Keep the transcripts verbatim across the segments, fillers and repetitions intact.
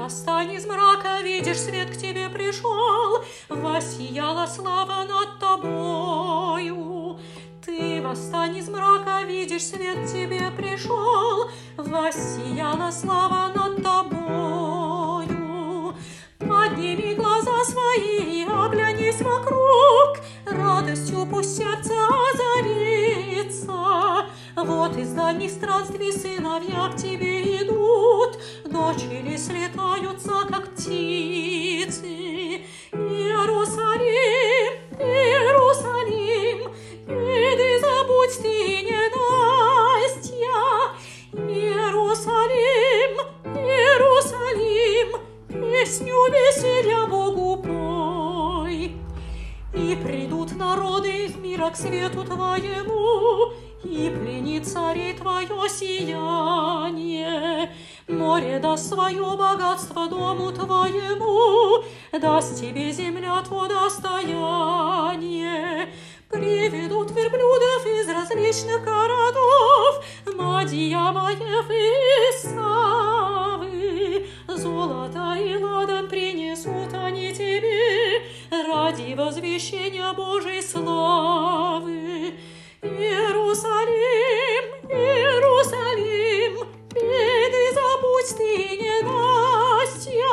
восстань из мрака, видишь, свет к тебе пришел, воссияла слава над тобою. Ты восстань из мрака, видишь, свет к тебе пришел, воссияла слава над тобою. Подними глаза свои и оглянись вокруг, радостью пусть сердце озарится. Вот из дальних странствий сыновья к тебе идут, дочери слетаются, как птицы. Иерусалим, Иерусалим, беды забудь ты, ненастья. Иерусалим, Иерусалим, песню веселья Богу пой. И придут народы из мира к свету твоему, и пленит царей твое сияние. Море даст свое богатство дому твоему, даст тебе земля твое достояние. Приведут верблюдов из различных городов, Мадьямаев и Савы. Золото и ладан принесут они тебе ради возвещения Божьей славы. Иерусалим, Иерусалим, беды забудь ты, ненастья.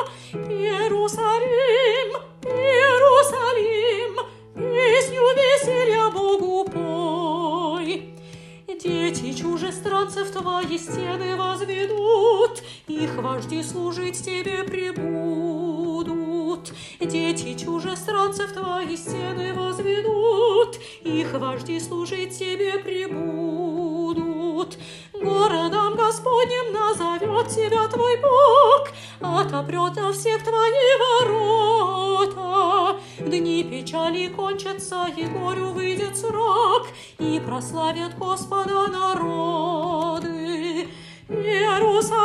Иерусалим, Иерусалим, песню веселья Богу пой. Дети чужестранцев твои стены возведут, их вожди служить тебе прибудут. Дети чужестранцев твои стены возведут, их вожди служить тебе прибудут. Городом Господним назовет тебя твой Бог, отопрет на всех твои ворота. Дни печали кончатся, и горю выйдет срок, и прославят Господа народы. Иерусалим,